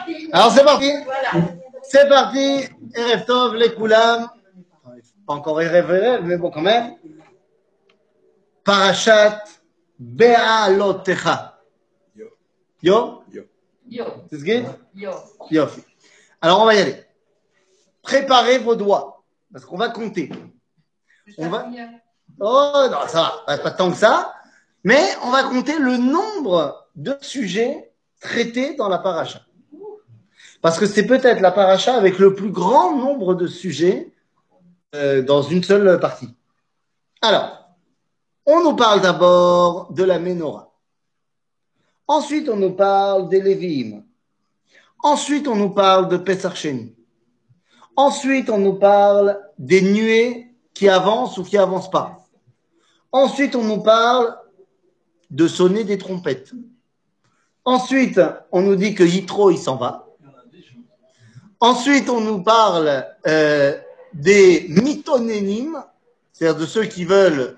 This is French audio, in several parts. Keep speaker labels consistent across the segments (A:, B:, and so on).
A: Alors c'est parti. C'est parti. Erev Tov, les Koulam. Pas encore Erev, mais bon quand même. Parashat Be'alotecha. Yo? C'est ce que Yo. Alors on va y aller. Préparez vos doigts. Parce qu'on va compter. On va... Oh non, ça va. Pas tant que ça. Mais on va compter le nombre de sujets traités dans la paracha. Parce que c'est peut-être la paracha avec le plus grand nombre de sujets dans une seule partie. Alors, on nous parle d'abord de la Ménorah. Ensuite, on nous parle des Lévi'im. Ensuite, on nous parle de Pesach Sheni. Ensuite, on nous parle des nuées qui avancent ou qui avancent pas. Ensuite, on nous parle de sonner des trompettes. Ensuite, on nous dit que Yitro, il s'en va. Ensuite, on nous parle des mitonénim, c'est-à-dire de ceux qui veulent...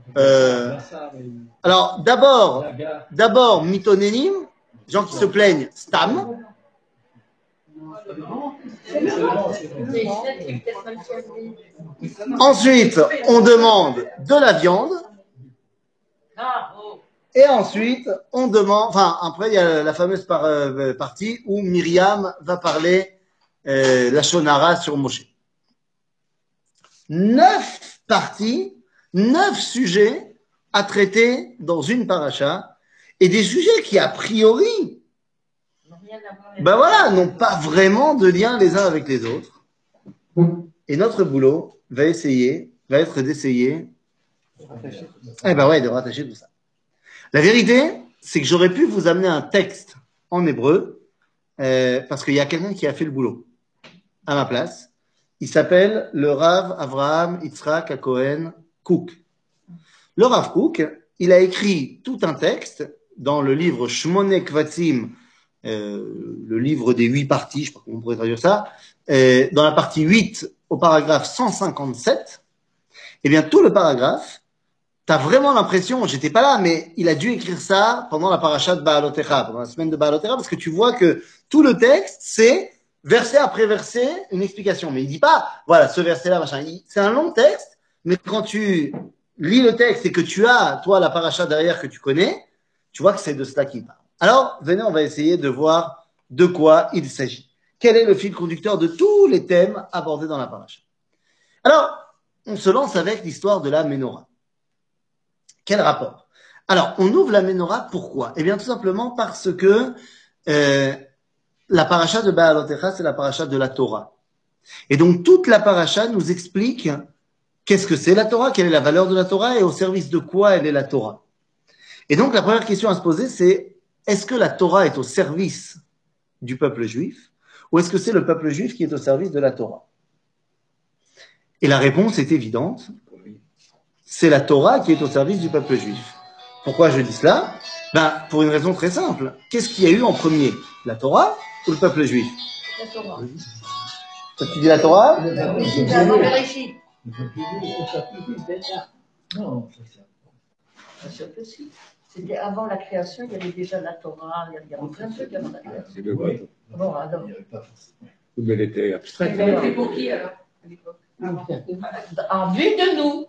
A: Alors, d'abord mitonénim, gens qui se plaignent, stam. Ensuite, on demande de la viande. Et ensuite, on demande... Enfin, après, il y a la fameuse partie où Myriam va parler la Shonara sur Moshe. 9 parties, 9 sujets à traiter dans une paracha, et des sujets qui, a priori, ben voilà, n'ont pas vraiment de lien les uns avec les autres. Et notre boulot va être d'essayer, de rattacher tout ça. La vérité, c'est que j'aurais pu vous amener un texte en hébreu, parce qu'il y a quelqu'un qui a fait le boulot à ma place. Il s'appelle le Rav Avraham Yitzhak HaKohen Kook. Le Rav Kook, il a écrit tout un texte dans le livre Shmone Kvatzim, le livre des 8 parties, je sais pas comment on pourrait traduire ça, dans la partie 8 au paragraphe 157. Eh bien, tout le paragraphe, t'as vraiment l'impression, j'étais pas là, mais il a dû écrire ça pendant la paracha de Baalotecha, pendant la semaine de Baalotecha, parce que tu vois que tout le texte, c'est verset après verset, une explication. Mais il dit pas, voilà, ce verset-là, machin. C'est un long texte, mais quand tu lis le texte et que tu as, toi, la paracha derrière que tu connais, tu vois que c'est de cela qu'il parle. Alors, venez, on va essayer de voir de quoi il s'agit. Quel est le fil conducteur de tous les thèmes abordés dans la paracha? Alors, on se lance avec l'histoire de la Ménorah. Quel rapport? Alors, on ouvre la Ménorah, pourquoi? Eh bien, tout simplement parce que la paracha de Baalotecha, c'est la paracha de la Torah. Et donc, toute la paracha nous explique qu'est-ce que c'est la Torah, quelle est la valeur de la Torah et au service de quoi elle est la Torah. Et donc, la première question à se poser, c'est est-ce que la Torah est au service du peuple juif ou est-ce que c'est le peuple juif qui est au service de la Torah? Et la réponse est évidente. C'est la Torah qui est au service du peuple juif. Pourquoi je dis cela? Pour une raison très simple. Qu'est-ce qu'il y a eu en premier? La Torah ou le peuple juif?
B: La Torah.
A: Toi, tu dis la Torah?
B: Non, Bereshit. Non, c'est possible. C'était avant la création, il y avait déjà la Torah, il y avait plein de trucs avant la création. Bon, alors.
C: Mais elle était abstraite.
B: Elle était pour qui alors, à l'époque? En vue de nous.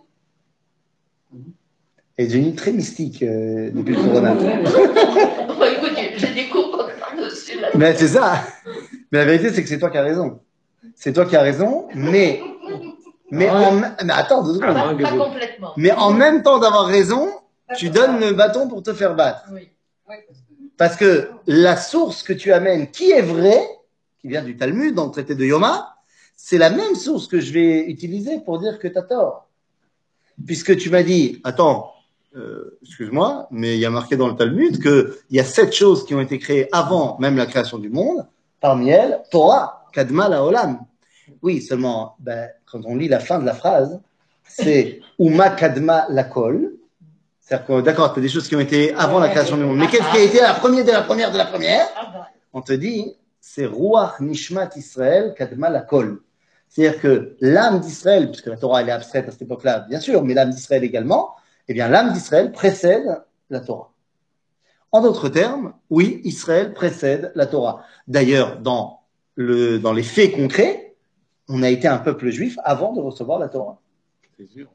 A: Elle est devenue très mystique depuis le corona.
B: Écoute, j'ai des cours par-dessus là.
A: Mais c'est ça. Mais la vérité, c'est que c'est toi qui as raison. C'est toi qui as raison, mais attends 2 secondes.
B: Pas complètement.
A: Mais en même temps d'avoir raison, tu donnes le bâton pour te faire battre.
B: Oui.
A: Parce que la source que tu amènes, qui est vraie, qui vient du Talmud, dans le traité de Yoma, c'est la même source que je vais utiliser pour dire que tu as tort. Puisque tu m'as dit, attends, excuse-moi, mais il y a marqué dans le Talmud qu'il y a 7 choses qui ont été créées avant même la création du monde. Parmi elles, Torah, Kadma Laolam. Oui, seulement, quand on lit la fin de la phrase, c'est Uma Kadma Lakol. C'est-à-dire que, d'accord, tu as des choses qui ont été avant la création du monde. Mais qu'est-ce qui a été la première de la première de la première? On te dit, c'est Ruach Nishmat Israël Kadma Lakol. C'est-à-dire que l'âme d'Israël, puisque la Torah elle est abstraite à cette époque-là, bien sûr, mais l'âme d'Israël également, eh bien l'âme d'Israël précède la Torah. En d'autres termes, oui, Israël précède la Torah. D'ailleurs, dans les faits concrets, on a été un peuple juif avant de recevoir la Torah.
C: C'est sûr.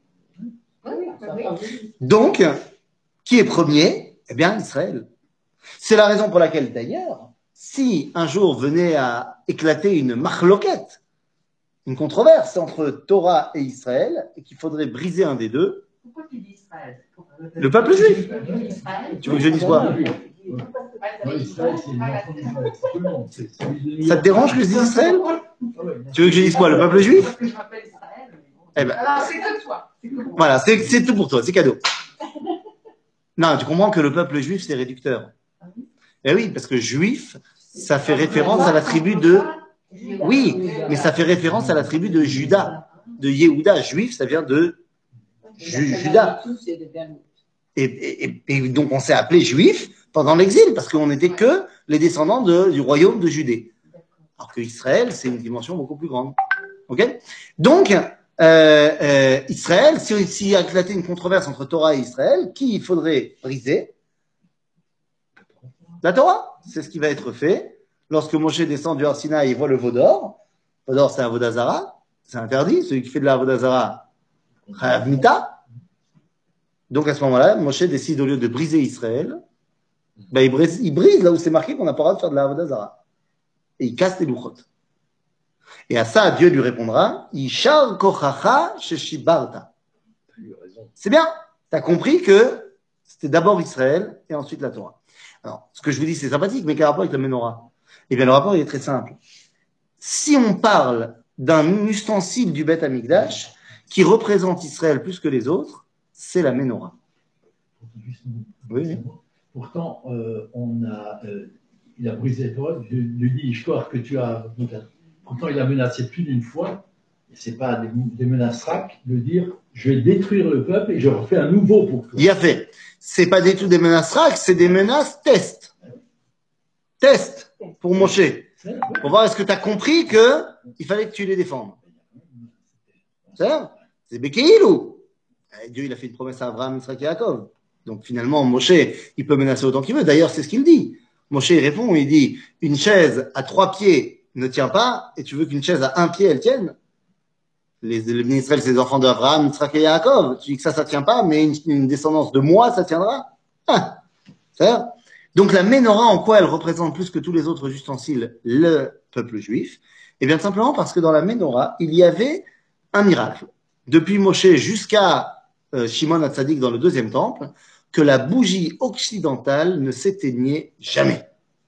A: Donc, qui est premier? Eh bien, Israël. C'est la raison pour laquelle, d'ailleurs, si un jour venait à éclater une machloquette, une controverse entre Torah et Israël, et qu'il faudrait briser un des deux,
B: Pourquoi tu dis Israël?
A: le peuple juif.
B: Israël?
A: Tu veux que je dise quoi?
D: Israël, c'est l'enfant d'Israël. Tout le monde.
A: Ça te dérange que je dise Israël? Tu veux que je dise quoi? Le peuple juif?
B: Parce que je m'appelle Israël.
A: Eh ben,
B: Alors, c'est que toi.
A: voilà, c'est tout pour toi, c'est cadeau. Non, tu comprends que le peuple juif, c'est réducteur. Eh oui, parce que juif, ça fait référence à la tribu de... Oui, mais ça fait référence à la tribu de Juda, de Yehuda. Juif, ça vient de Juda. Et donc, on s'est appelé juif pendant l'exil, parce qu'on n'était que les descendants du royaume de Judée. Alors que Israël, c'est une dimension beaucoup plus grande. Ok? Donc, Israël, s'il y a éclaté une controverse entre Torah et Israël, qui il faudrait briser? La Torah. C'est ce qui va être fait lorsque Moshe descend du Har Sinaï et voit le veau d'or. Le veau d'or, c'est un vodazara. C'est interdit. Celui qui fait de la vodazara, chayav mita. Donc à ce moment-là, Moshe décide, au lieu de briser Israël, ben, il brise là où c'est marqué qu'on n'a pas le droit de faire de la vodazara. Et il casse les louchot. Et à ça, Dieu lui répondra, Ishar kochacha sheshibarta. C'est bien. Tu as compris que c'était d'abord Israël et ensuite la Torah. Alors, ce que je vous dis, c'est sympathique, mais quel rapport avec la menorah? Eh bien, le rapport, il est très simple. Si on parle d'un ustensile du Beth Amikdash qui représente Israël plus que les autres, c'est la menorah. Oui.
D: Pourtant, il a brisé la Torah, je lui dis, histoire que tu as. Pourtant, il a menacé plus d'une fois, et ce n'est pas des menaces raques, de dire je vais détruire le peuple et je refais un nouveau pour toi.
A: Il a fait. C'est pas du tout des menaces raques, c'est des menaces test. Test pour Moshe. Pour voir est-ce que tu as compris qu'il fallait que tu les défendes. C'est ça? C'est Bekeilou. Dieu, il a fait une promesse à Abraham, Yitzhak et Yaakov. Donc finalement, Moshe, il peut menacer autant qu'il veut. D'ailleurs, c'est ce qu'il dit. Moshe, il répond, il dit, une chaise à 3 pieds ne tient pas, et tu veux qu'une chaise à 1 pied, elle tienne? Les Israël, c'est les enfants d'Abraham, Yitzhak et Yaakov. Tu dis que ça tient pas, mais une descendance de moi, ça tiendra. Ah, c'est ça? Donc la menorah, en quoi elle représente plus que tous les autres ustensiles le peuple juif? Eh bien, simplement parce que dans la menorah, il y avait un miracle. Depuis Moshe jusqu'à Shimon HaTzadik dans le 2e temple, que la bougie occidentale ne s'éteignait jamais.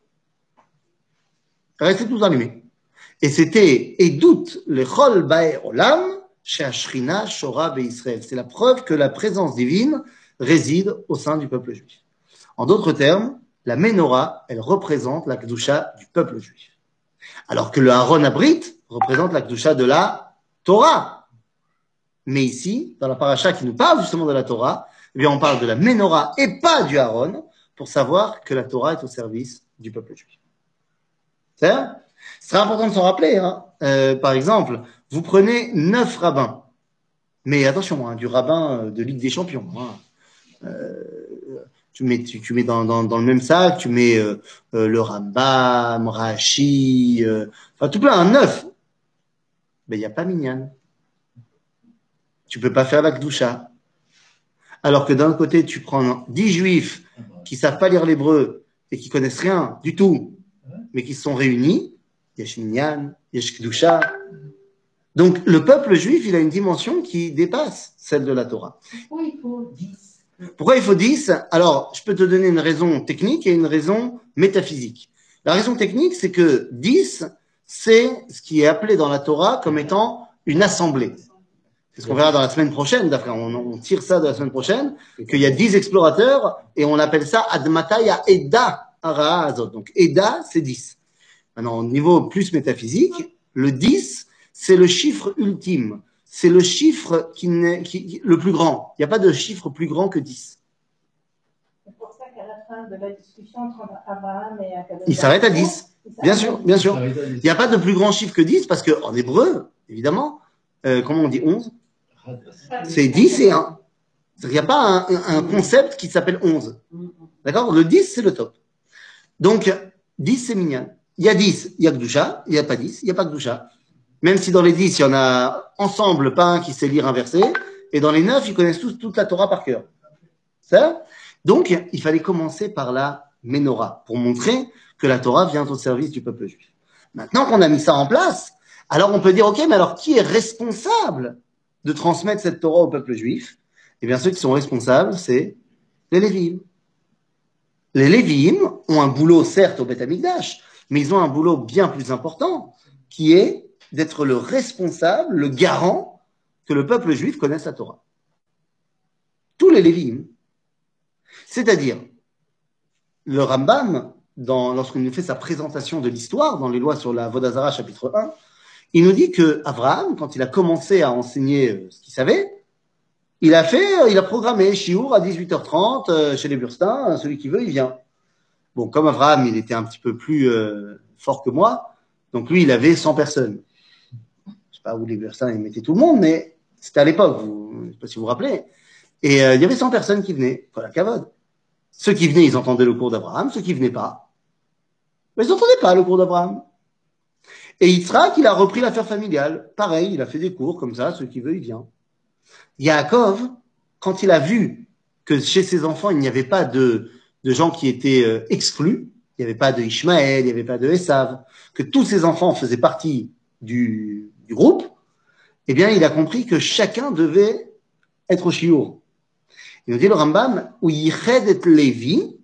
A: Restait tous allumés. Et c'était Edout le Chol Bae Olam chez Ashrina Shora Israël. C'est la preuve que la présence divine réside au sein du peuple juif. En d'autres termes, la menorah, elle représente la Kedusha du peuple juif. Alors que le Aaron Abrit représente la Kedusha de la Torah. Mais ici, dans la paracha qui nous parle justement de la Torah, eh bien, on parle de la menorah et pas du Aaron pour savoir que la Torah est au service du peuple juif. C'est ça? C'est important de s'en rappeler. Hein. Par exemple, vous prenez 9 rabbins. Mais attention, hein, du rabbin de Ligue des Champions. Hein. Tu mets dans le même sac, tu mets le Rambam, Rashi, enfin tout plein, un 9. Mais il n'y a pas Minyan. Tu peux pas faire la Kedusha. Alors que d'un côté, tu prends 10 juifs qui savent pas lire l'hébreu et qui connaissent rien du tout, mais qui se sont réunis. Yesh Minyan, Yesh Kedusha. Donc le peuple juif, il a une dimension qui dépasse celle de la Torah.
B: Pourquoi il faut 10?
A: Pourquoi il faut 10? Alors, je peux te donner une raison technique et une raison métaphysique. La raison technique, c'est que 10, c'est ce qui est appelé dans la Torah comme étant une assemblée. C'est ce qu'on verra dans la semaine prochaine, d'après. On tire ça de la semaine prochaine, qu'il y a 10 explorateurs et on appelle ça Admataya Eda Ara Azot. Donc, Eda, c'est 10. Maintenant, au niveau plus métaphysique, le 10, c'est le chiffre ultime. C'est le chiffre le plus grand. Il n'y a pas de chiffre plus grand que 10.
E: C'est pour ça qu'à la fin de la discussion entre Abraham et Akadosh,
A: Il s'arrête à 10. Bien sûr, bien sûr. Il n'y a pas de plus grand chiffre que 10 parce qu'en hébreu, évidemment, comment on dit 11? C'est 10 et 1. C'est-à-dire qu'il n'y a pas un concept qui s'appelle 11. D'accord? Le 10, c'est le top. Donc, 10, c'est Minyan. Il y a 10, il y a Gdusha. Il n'y a pas 10, il n'y a pas Gdusha. Même si dans les 10, il y en a ensemble pas un qui sait lire un verset. Et dans les 9, ils connaissent tous toute la Torah par cœur. Ça? Donc, il fallait commencer par la Ménorah pour montrer que la Torah vient au service du peuple juif. Maintenant qu'on a mis ça en place, alors on peut dire, ok, mais alors qui est responsable de transmettre cette Torah au peuple juif? Eh bien, ceux qui sont responsables, c'est les Lévi'im. Les Lévi'im ont un boulot, certes, au Beth Amikdash, mais ils ont un boulot bien plus important, qui est d'être le responsable, le garant que le peuple juif connaisse la Torah. Tous les Lévi'im. C'est-à-dire, le Rambam, lorsqu'on nous fait sa présentation de l'histoire, dans les lois sur la Avodah Zarah, chapitre 1, il nous dit que Abraham, quand il a commencé à enseigner ce qu'il savait, il a programmé Shiur à 18h30 chez les Burstins, celui qui veut, il vient. Bon, comme Abraham, il était un petit peu plus fort que moi, donc lui, il avait 100 personnes. Je sais pas où les Burstins, ils mettaient tout le monde, mais c'était à l'époque, je sais pas si vous vous rappelez. Et il y avait 100 personnes qui venaient, pour la cavode. Ceux qui venaient, ils entendaient le cours d'Abraham, ceux qui venaient pas, mais ils n'entendaient pas le cours d'Abraham. Et Yitzhak, il a repris l'affaire familiale. Pareil, il a fait des cours comme ça, ceux qui veulent, il vient. Yaakov, quand il a vu que chez ses enfants, il n'y avait pas de gens qui étaient exclus, il n'y avait pas de Ishmaël, il n'y avait pas de Esav, que tous ses enfants faisaient partie du groupe, eh bien, il a compris que chacun devait être au shiur. Il nous dit le Rambam, où yiched et Lévi,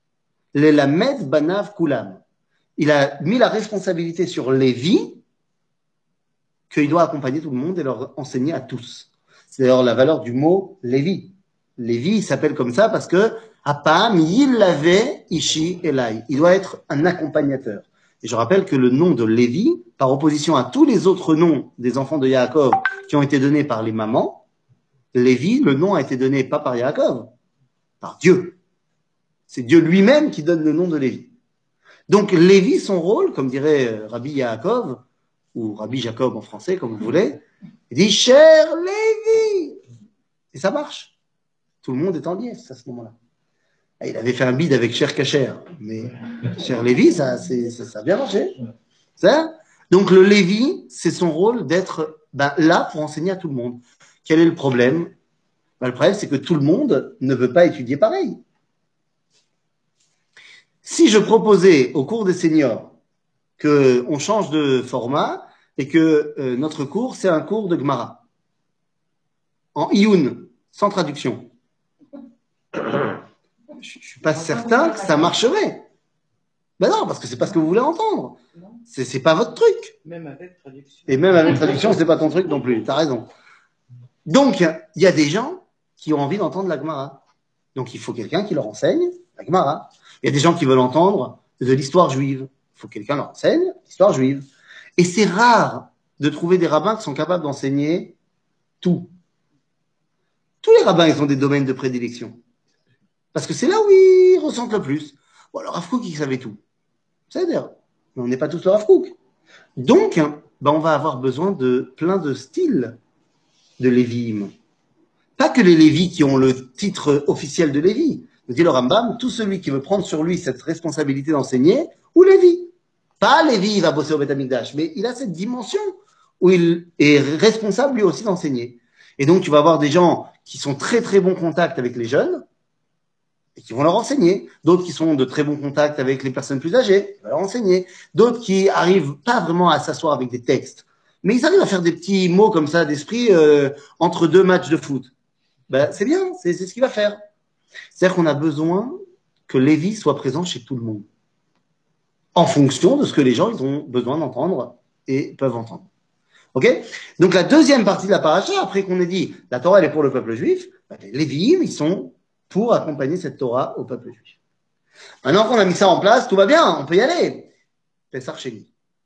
A: lelamed banav kulam. Il a mis la responsabilité sur Lévi, qu'il doit accompagner tout le monde et leur enseigner à tous. C'est d'ailleurs la valeur du mot Lévi. Lévi, il s'appelle comme ça parce que Apam, Yilave, Ishi, Elai. Il doit être un accompagnateur. Et je rappelle que le nom de Lévi, par opposition à tous les autres noms des enfants de Yaakov qui ont été donnés par les mamans, Lévi, le nom a été donné pas par Yaakov, par Dieu. C'est Dieu lui-même qui donne le nom de Lévi. Donc Lévi, son rôle, comme dirait Rabbi Yaakov, ou Rabbi Jacob en français, comme vous voulez, il dit « Cher Lévi !» Et ça marche. Tout le monde est en liesse à ce moment-là. Il avait fait un bide avec Cher Kacher, mais Cher Lévi, ça a bien marché. Ça? Donc le Lévi, c'est son rôle d'être là pour enseigner à tout le monde. Quel est le problème? Le problème, c'est que tout le monde ne veut pas étudier pareil. Si je proposais au cours des seniors qu'on change de format et que notre cours, c'est un cours de Gemara, en Iyun, sans traduction, je ne suis pas certain que ça marcherait. Ben non, parce que c'est pas ce que vous voulez entendre. C'est pas votre truc.
F: Même avec traduction.
A: Et même avec traduction, c'est pas ton truc non plus. T'as raison. Donc, il y a des gens qui ont envie d'entendre la Gemara. Donc, il faut quelqu'un qui leur enseigne la Gemara. Il y a des gens qui veulent entendre de l'histoire juive. Il faut que quelqu'un leur enseigne l'histoire juive. Et c'est rare de trouver des rabbins qui sont capables d'enseigner tout. Tous les rabbins, ils ont des domaines de prédilection. Parce que c'est là où ils ressentent le plus. Bon, le Rav Kook, il savait tout. C'est-à-dire, on n'est pas tous le Rav Kook. Donc, on va avoir besoin de plein de styles de Lévi'im. Pas que les Lévis qui ont le titre officiel de Lévi. Nous dit le Rambam, tout celui qui veut prendre sur lui cette responsabilité d'enseigner, ou Lévi. Pas Lévi, il va bosser au Beth Amikdash, mais il a cette dimension où il est responsable lui aussi d'enseigner. Et donc, tu vas avoir des gens qui sont très très bons contacts avec les jeunes, et qui vont leur enseigner. D'autres qui sont de très bons contacts avec les personnes plus âgées, qui vont leur enseigner. D'autres qui arrivent pas vraiment à s'asseoir avec des textes, mais ils arrivent à faire des petits mots comme ça d'esprit entre deux matchs de foot. C'est bien, c'est ce qu'il va faire. C'est-à-dire qu'on a besoin que Lévi soit présent chez tout le monde, en fonction de ce que les gens ils ont besoin d'entendre et peuvent entendre. Ok? Donc la deuxième partie de la paracha, après qu'on ait dit la Torah elle est pour le peuple juif, les Lévi'im ils sont pour accompagner cette Torah au peuple juif. Maintenant qu'on a mis ça en place, tout va bien, on peut y aller. Pessah Sheni.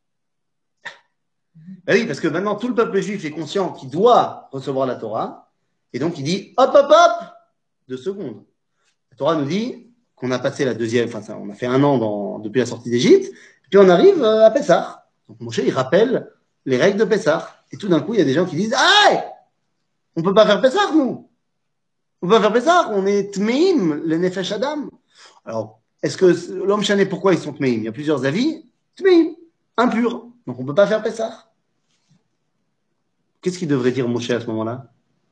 A: Oui, parce que maintenant tout le peuple juif est conscient qu'il doit recevoir la Torah, et donc il dit hop, 2 secondes. La Torah nous dit qu'on a passé la deuxième, on a fait 1 an depuis la sortie d'Égypte, puis on arrive à Pessah. Donc Moshe, il rappelle les règles de Pessah. Et tout d'un coup, il y a des gens qui disent ah, on peut pas faire Pessah, nous. On peut pas faire Pessah, on est Tmeim, le Nefesh Adam. Alors, est-ce que l'homme chané, pourquoi ils sont Tmeim? Il y a plusieurs avis. Tmeim, impur. Donc on peut pas faire Pessah. Qu'est-ce qu'il devrait dire Moshe à ce moment-là?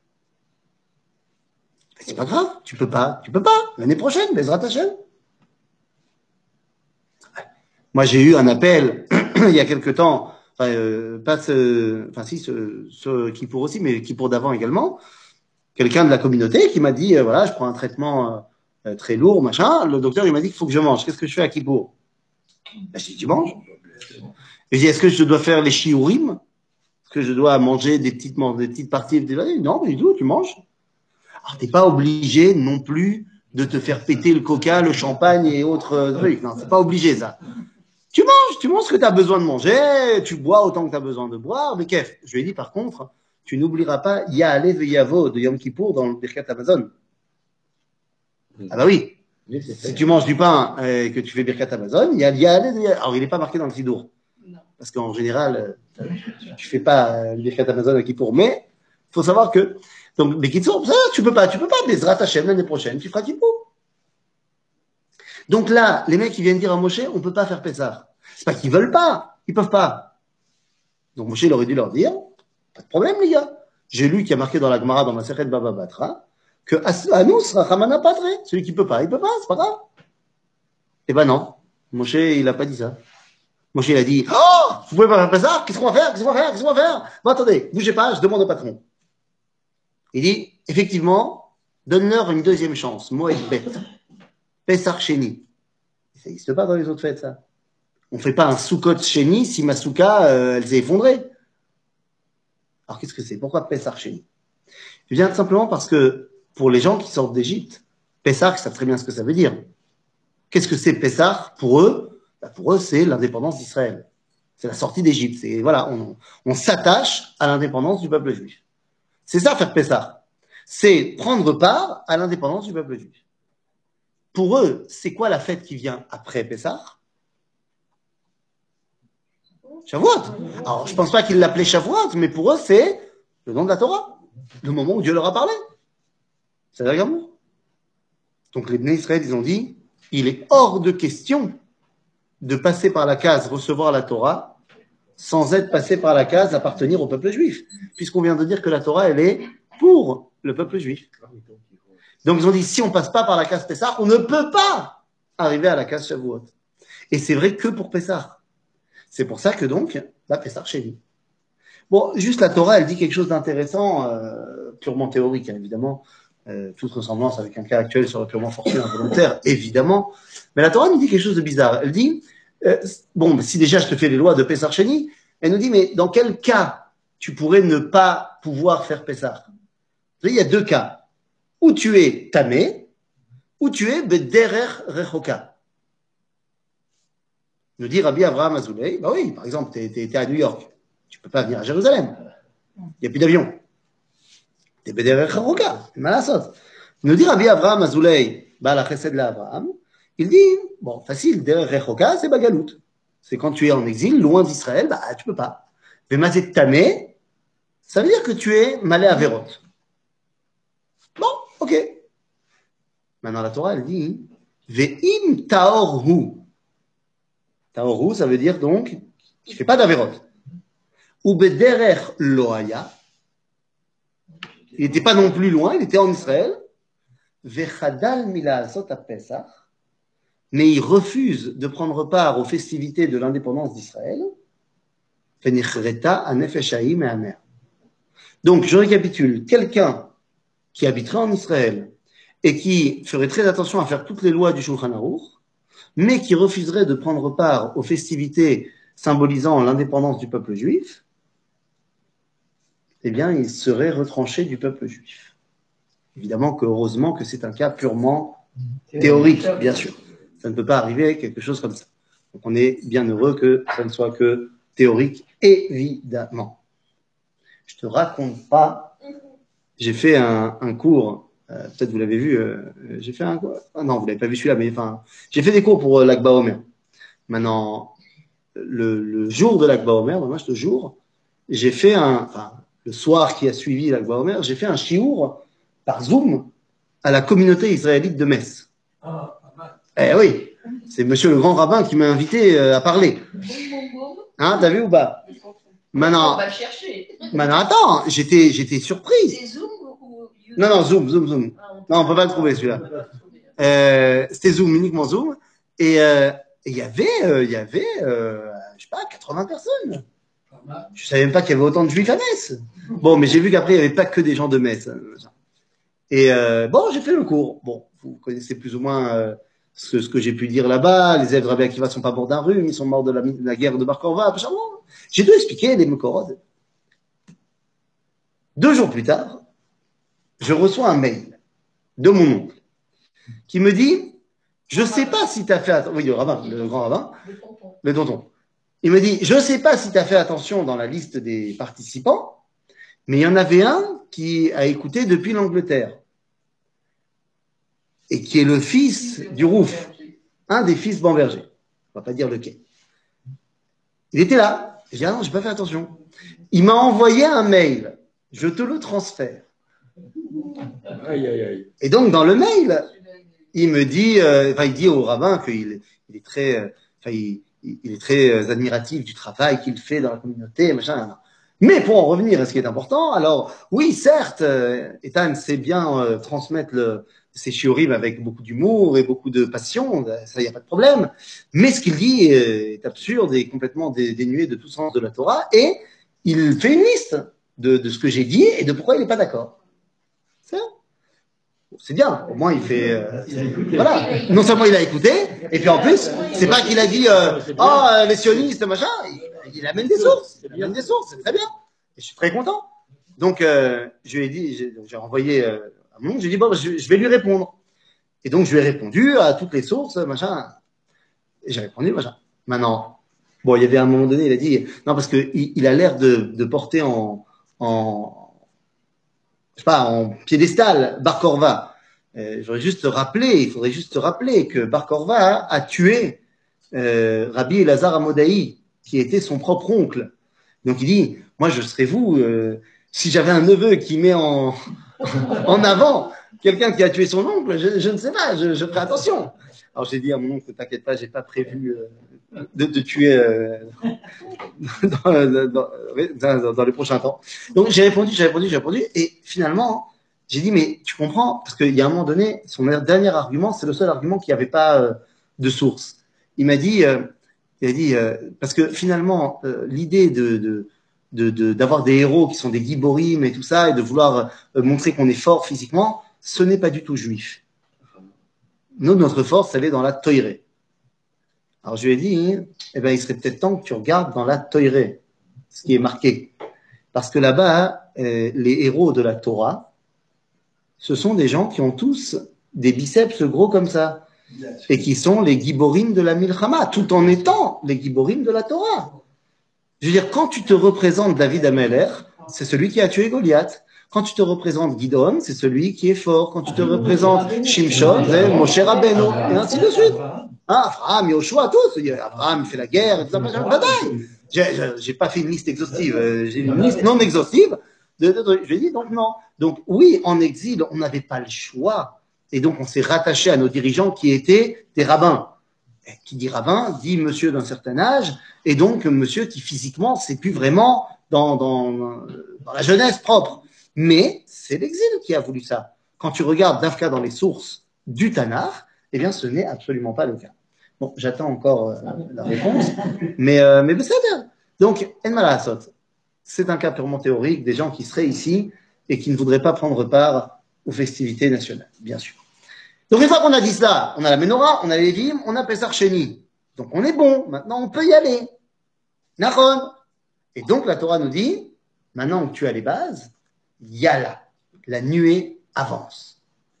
A: C'est pas grave, tu peux pas. L'année prochaine, Bezrat Hashem. Moi, j'ai eu un appel il y a quelque temps, pas ce Kippour aussi, mais Kippour d'avant également. Quelqu'un de la communauté qui m'a dit, voilà, je prends un traitement très lourd, machin. Le docteur, il m'a dit qu'il faut que je mange. Qu'est-ce que je fais à Kippour? Ben, je dis, tu manges. Et je dis, est-ce que je dois faire les shiurim? Est-ce que je dois manger des petites parties? Non, mais du tout, tu manges. Alors, t'es pas obligé non plus de te faire péter le coca, le champagne et autres trucs. Non, c'est pas obligé, ça. Tu manges ce que tu as besoin de manger, tu bois autant que tu as besoin de boire, mais kef. Je lui ai dit, par contre, tu n'oublieras pas Ya'aleh ve'yavo de Yom Kippour dans le Birkat Hamazon. Ah bah oui. Si tu manges du pain et que tu fais Birkat Hamazon, il y a Ya'aleh ve'yavo. Alors, il n'est pas marqué dans le Sidour. Parce qu'en général, tu fais pas le Birkat Hamazon à Kippour. Mais, il faut savoir que, donc, les Kitsour, ça, tu peux pas, Bezrat Hashem l'année prochaine, tu feras Kippour. Donc là, les mecs, ils viennent dire à Moshe, on peut pas faire Pessah. C'est pas qu'ils veulent pas, ils peuvent pas. Donc Moshe, il aurait dû leur dire, pas de problème, les gars. J'ai lu qu'il y a marqué dans la Gemara, dans ma Sechet Baba Batra, que Anus Rachamana Patre, celui qui peut pas, il peut pas, c'est pas grave. Eh ben non. Moshe, il a pas dit ça. Moshe, il a dit, oh, vous pouvez pas faire Pessah? Qu'est-ce qu'on va faire? Bon, attendez, bougez pas, je demande au patron. Il dit, effectivement, donne-leur une deuxième chance. Moed Bet. Pessah Sheni. Ça n'existe pas dans les autres fêtes, ça. On ne fait pas un Sukkot Sheni si ma souka, elle s'est effondrée. Alors, qu'est-ce que c'est? Pourquoi Pessah Sheni? Eh bien, tout simplement parce que, pour les gens qui sortent d'Égypte, Pessah, ils savent très bien ce que ça veut dire. Qu'est-ce que c'est Pessah pour eux? Pour eux, c'est l'indépendance d'Israël. C'est la sortie d'Égypte. C'est, voilà, on s'attache à l'indépendance du peuple juif. C'est ça, faire Pessah. C'est prendre part à l'indépendance du peuple juif. Pour eux, c'est quoi la fête qui vient après Pessah? Shavuot. Alors, je pense pas qu'ils l'appelaient Shavuot, mais pour eux, c'est le nom de la Torah. Le moment où Dieu leur a parlé. C'est vrai, gamin. Donc, les Bnei Israël, ils ont dit, il est hors de question de passer par la case recevoir la Torah sans être passé par la case appartenir au peuple juif. Puisqu'on vient de dire que la Torah, elle est pour le peuple juif. Donc, ils ont dit, si on passe pas par la case Pessah, on ne peut pas arriver à la case Shavuot. Et c'est vrai que pour Pessah. C'est pour ça que donc, la Pessah chez lui. Bon, juste la Torah, elle dit quelque chose d'intéressant, purement théorique, hein, évidemment. Toute ressemblance avec un cas actuel serait purement fortuit, involontaire, évidemment. Mais la Torah nous dit quelque chose de bizarre. Elle dit, bon, si déjà je te fais les lois de Pessah Sheni, elle nous dit, mais dans quel cas tu pourrais ne pas pouvoir faire Pessah? Il y a deux cas. Ou tu es tamé, ou tu es bederer rechoka. Nous dit Rabbi Avraham Azoulay, bah oui, par exemple, t'es à New York, tu peux pas venir à Jérusalem, il n'y a plus d'avion. T'es bederer rechoka, c'est mal à sauce. Nous dit Rabbi Avraham Azoulay, bah la chesed la Avraham, il dit, bon, facile, derer rechoka, c'est bagalout. C'est quand tu es en exil, loin d'Israël, bah tu peux pas. Mais mazet tamé, ça veut dire que tu es malé à Vérot. Bon, ok. Maintenant, la Torah, elle dit Ve'im taorhu. Taorhu, ça veut dire donc qu'il ne fait pas d'Averot. Ou bederer loaya. Il n'était pas non plus loin, il était en Israël. Ve'chadal mila sota pesach. Mais il refuse de prendre part aux festivités de l'indépendance d'Israël. Ve'nichreta anefeshaim et amer. Donc, je récapitule. Quelqu'un qui habiterait en Israël et qui ferait très attention à faire toutes les lois du Shulchan Aruch, mais qui refuserait de prendre part aux festivités symbolisant l'indépendance du peuple juif, eh bien, il serait retranché du peuple juif. Évidemment que, heureusement, que c'est un cas purement théorique, bien sûr. Ça ne peut pas arriver quelque chose comme ça. Donc, on est bien heureux que ça ne soit que théorique, évidemment. Je te raconte pas. J'ai fait un cours, peut-être vous l'avez vu, j'ai fait un cours, non, vous l'avez pas vu celui-là, mais enfin, j'ai fait des cours pour l'Akba Omer. Maintenant, le jour de l'Akba Omer, moi, ce jour, j'ai fait le soir qui a suivi l'Akba Omer, j'ai fait un shiur par Zoom à la communauté israélite de Metz.
D: Ah, pas mal.
A: Eh oui, c'est monsieur le grand rabbin qui m'a invité à parler. Hein, t'as vu ou pas? Maintenant,
B: On va le chercher.
A: maintenant, attends, j'étais surprise.
B: C'est Zoom ou YouTube?
A: Non, Zoom.
B: Ah,
A: Non, on peut pas le trouver celui-là. C'était Zoom, uniquement Zoom. Et il y avait, je sais pas, 80 personnes.
D: Pas mal.
A: Je savais même pas qu'il y avait autant de juifs à Metz. Bon, mais j'ai vu qu'après, il n'y avait pas que des gens de Metz. Et bon, j'ai fait le cours. Bon, vous connaissez plus ou moins ce que j'ai pu dire là-bas. Les élèves de Rabbi Akiva sont pas morts d'un rhume, ils sont morts de la guerre de Bar Korva. J'ai dû expliquer les Mekorod. 2 jours plus tard, je reçois un mail de mon oncle qui me dit, je sais pas si tu as fait attention. Oui, le rabbin, le grand rabbin,
B: le tonton.
A: le tonton. Il me dit, je sais pas si tu as fait attention dans la liste des participants, mais il y en avait un qui a écouté depuis l'Angleterre et qui est le fils du Rouf, un des fils Bamberger. On va pas dire lequel. Il était là. J'ai dit, ah non, j'ai pas fait attention. Il m'a envoyé un mail. Je te le transfère.
C: Aïe, aïe, aïe.
A: Et donc, dans le mail, il me dit, il dit au rabbin qu'il est très, il est très admiratif du travail qu'il fait dans la communauté, machin. Mais pour en revenir à ce qui est important, alors, oui, certes, Ethan sait bien transmettre ses shiurim avec beaucoup d'humour et beaucoup de passion, ça, il n'y a pas de problème. Mais ce qu'il dit est absurde et complètement dénué de tout sens de la Torah, et il fait une liste de ce que j'ai dit et de pourquoi il n'est pas d'accord. C'est bien, au moins il fait.
D: Il a écouté.
A: Voilà, non seulement il a écouté, et puis en plus, c'est pas qu'il a dit les sionistes, machin, il amène des sources, c'est très bien. Et je suis très content. Donc, je lui ai dit, j'ai envoyé à mon oncle, j'ai dit, bon, je vais lui répondre. Et donc, je lui ai répondu à toutes les sources, machin. Et j'ai répondu, machin. Maintenant, bon, il y avait un moment donné, il a dit, non, parce que il a l'air de porter je sais pas, en piédestal, Bar Korva. Il faudrait juste te rappeler que Bar Korva a tué Rabbi Elazar Amodai, qui était son propre oncle. Donc il dit, moi je serais vous, si j'avais un neveu qui met en avant quelqu'un qui a tué son oncle, je ne sais pas, je ferai attention. Alors j'ai dit à mon oncle, t'inquiète pas, j'ai pas prévu de tuer dans les prochains temps. Donc j'ai répondu, et finalement, j'ai dit, mais tu comprends, parce qu'il y a un moment donné, son dernier argument, c'est le seul argument qui n'avait pas de source. Il m'a dit, parce que finalement, l'idée d'avoir des héros qui sont des giborim et tout ça, et de vouloir montrer qu'on est fort physiquement, ce n'est pas du tout juif. Nous, notre force, elle est dans la toirée. Alors je lui ai dit, eh ben, il serait peut-être temps que tu regardes dans la toirée, ce qui est marqué. Parce que là-bas, les héros de la Torah, ce sont des gens qui ont tous des biceps gros comme ça, et qui sont les giborim de la Milchama, tout en étant les giborim de la Torah. Je veux dire, quand tu te représentes David Ameler, c'est celui qui a tué Goliath. Quand tu te représentes Gidon, c'est celui qui est fort. Quand tu te représentes Shimshon, c'est Moshe Rabbeinu, et ainsi de suite. Abraham, Yoshua, tous. Abraham, il fait la guerre, et tout ça. J'ai pas fait une liste exhaustive. J'ai une liste non exhaustive. Je lui ai dit, donc non. Donc oui, en exil, on n'avait pas le choix. Et donc on s'est rattaché à nos dirigeants qui étaient des rabbins. Et qui dit rabbin, dit monsieur d'un certain âge, et donc monsieur qui physiquement, c'est plus vraiment dans la jeunesse propre. Mais c'est l'exil qui a voulu ça. Quand tu regardes Dafka dans les sources du Tanakh, eh bien, ce n'est absolument pas le cas. Bon, j'attends encore la réponse, mais c'est bien. Donc, En Malasot, c'est un cas purement théorique des gens qui seraient ici et qui ne voudraient pas prendre part aux festivités nationales, bien sûr. Donc, une fois qu'on a dit cela, on a la Menorah, on a les Lévim, on a Pessar Sheni. Donc, on est bon. Maintenant, on peut y aller. Nachon. Et donc, la Torah nous dit, maintenant que tu as les bases, Yalla, la nuée avance.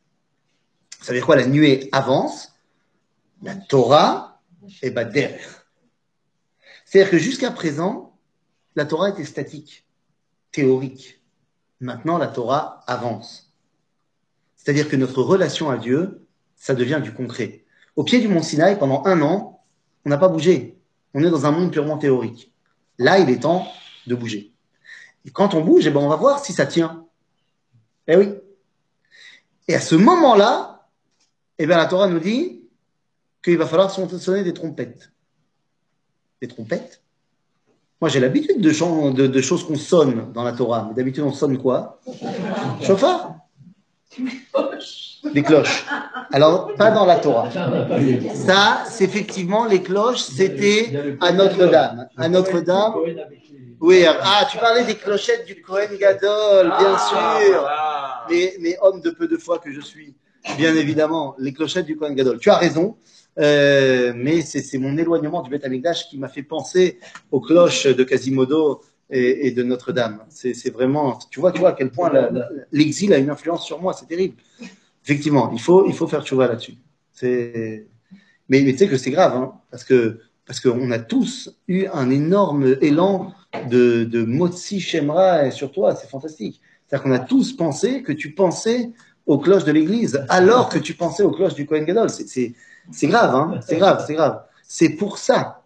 A: Ça veut dire quoi, la nuée avance? La Torah est derrière. C'est-à-dire que jusqu'à présent, la Torah était statique, théorique. Maintenant, la Torah avance. C'est-à-dire que notre relation à Dieu, ça devient du concret. Au pied du mont Sinaï, pendant 1 an, on n'a pas bougé. On est dans un monde purement théorique. Là, il est temps de bouger. Et quand on bouge, on va voir si ça tient. Eh oui. Et à ce moment-là, eh bien, la Torah nous dit qu'il va falloir sonner des trompettes. Des trompettes? Moi, j'ai l'habitude de choses qu'on sonne dans la Torah. Mais d'habitude, on sonne quoi? Chauffard? Des cloches. Alors, pas dans la Torah. Ça, c'est effectivement, les cloches, c'était à Notre-Dame. À Notre-Dame. Oui, tu parlais des clochettes du Kohen Gadol, bien sûr. Mais homme de peu de foi que je suis, bien évidemment, les clochettes du Kohen Gadol. Tu as raison, mais c'est mon éloignement du Beth Amikdash qui m'a fait penser aux cloches de Quasimodo et de Notre-Dame. C'est vraiment, tu vois à quel point l'exil a une influence sur moi, c'est terrible. Effectivement, il faut faire tchouva là-dessus. Mais tu sais que c'est grave, hein, parce qu'on a tous eu un énorme élan de Motsi Shemra sur toi, c'est fantastique. C'est-à-dire qu'on a tous pensé que tu pensais aux cloches de l'église, alors que tu pensais aux cloches du Kohen Gadol. C'est grave, hein, c'est grave. C'est pour ça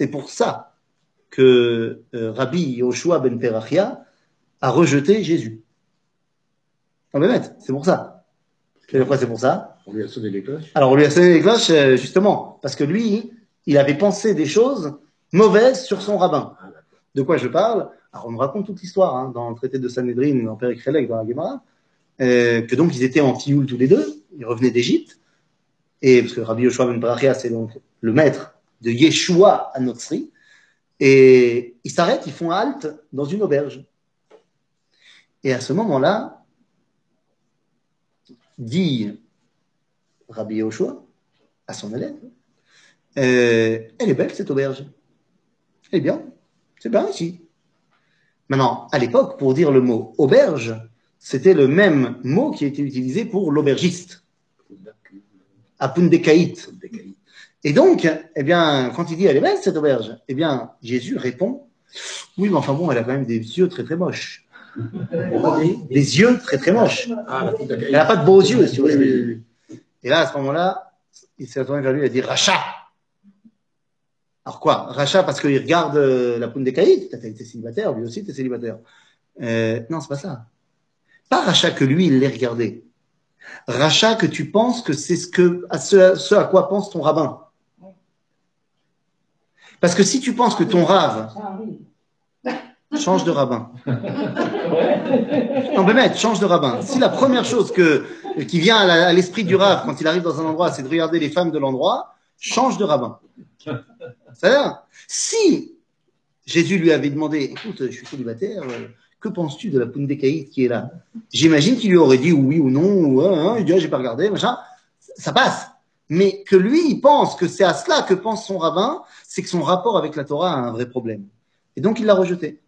A: que Rabbi Yoshua ben Perachia a rejeté Jésus. Non mais bête, c'est pour ça. Pourquoi c'est pour ça?
C: On lui a sonné les cloches.
A: Alors on lui a sonné les cloches justement, parce que lui, il avait pensé des choses mauvaises sur son rabbin. De quoi je parle? Alors on nous raconte toute l'histoire hein, dans le traité de Sanhedrin, en Perek Chelek, dans la Gemara, que donc ils étaient en Tioul tous les deux, ils revenaient d'Égypte, et parce que Rabbi Yoshua ben Perachia, c'est donc le maître de Yeshua à Notzri, et ils s'arrêtent, ils font halte dans une auberge. Et à ce moment-là, dit Rabbi Yoshua à son élève, elle est belle cette auberge. Elle est bien. C'est bien ici. Maintenant, à l'époque, pour dire le mot auberge, c'était le même mot qui a été utilisé pour l'aubergiste. Apundekaït. Et donc, eh bien, quand il dit elle est belle cette auberge, eh bien, Jésus répond, oui, mais enfin bon, elle a quand même des yeux très très moches. Des yeux très très moches. Elle n'a pas de beaux yeux, si vous voulez. Et là, à ce moment-là, il s'est retourné vers lui et a dit Racha. Alors quoi? Racha parce qu'il regarde la Pundekaït. T'as été célibataire, lui aussi t'es célibataire. Non, c'est pas ça. Pas Racha que lui, il l'ait regardé. Racha que tu penses que c'est ce à quoi pense ton rabbin. Parce que si tu penses que ton rave change de rabbin. Non, mais change de rabbin. Si la première chose qui vient à l'esprit du rave quand il arrive dans un endroit, c'est de regarder les femmes de l'endroit, change de rabbin. C'est-à-dire, si Jésus lui avait demandé, écoute, je suis célibataire, que penses-tu de la Pundekaït qui est là? J'imagine qu'il lui aurait dit oui ou non, ou il dit, j'ai pas regardé, machin. Ça passe. Mais que lui, il pense que c'est à cela que pense son rabbin, c'est que son rapport avec la Torah a un vrai problème. Et donc, il l'a rejeté.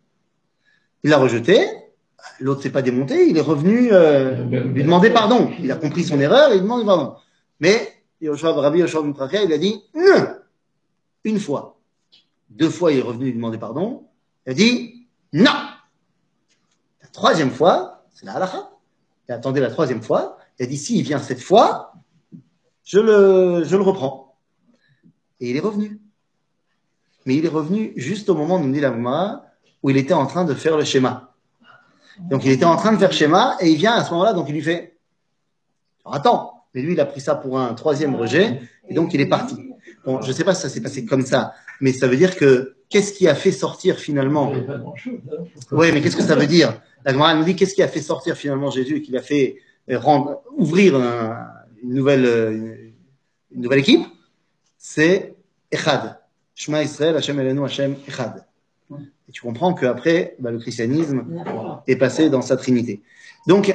A: L'autre s'est pas démonté, il est revenu lui demander pardon. Il a compris son erreur et il demande pardon. Mais Rabbi Yoshua ben Perachia, il a dit une fois. 2 fois, il est revenu lui demander pardon. Il a dit non. La 3e fois, c'est la halakha. Il attendait la 3e fois. Il a dit si il vient cette fois, je le reprends. Et il est revenu. Mais il est revenu juste au moment, nous dit la Gemara, où il était en train de faire le schéma. Donc il était en train de faire schéma et il vient à ce moment-là, donc il lui fait alors, attends, mais lui il a pris ça pour un 3e rejet et donc il est parti. Bon, je ne sais pas si ça s'est passé comme ça, mais ça veut dire que qu'est-ce qui a fait sortir finalement? Oui, mais qu'est-ce que ça veut dire? La Gemara nous dit qu'est-ce qui a fait sortir finalement Jésus et qui l'a fait ouvrir une nouvelle équipe? C'est Echad. Shema Israël, Hashem Elenu, Hashem Echad. Et tu comprends qu'après, le christianisme est passé dans sa trinité. Donc,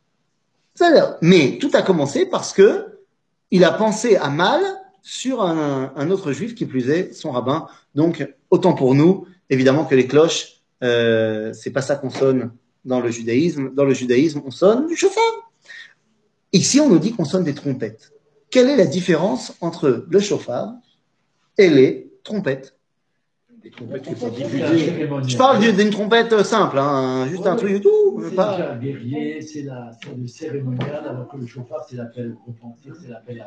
A: mais tout a commencé parce que il a pensé à mal sur un autre juif qui plus est, son rabbin. Donc, autant pour nous, évidemment que les cloches, c'est pas ça qu'on sonne dans le judaïsme. Dans le judaïsme, on sonne du chauffard. Ici, on nous dit qu'on sonne des trompettes. Quelle est la différence entre le chauffard et les trompettes?
C: Des trompettes qui sont diffusées.
A: Je parle d'une trompette simple, hein, juste un truc et tout.
D: C'est déjà guerrier, c'est le cérémonial, alors que le chauffard, c'est l'appel repentir, c'est l'appel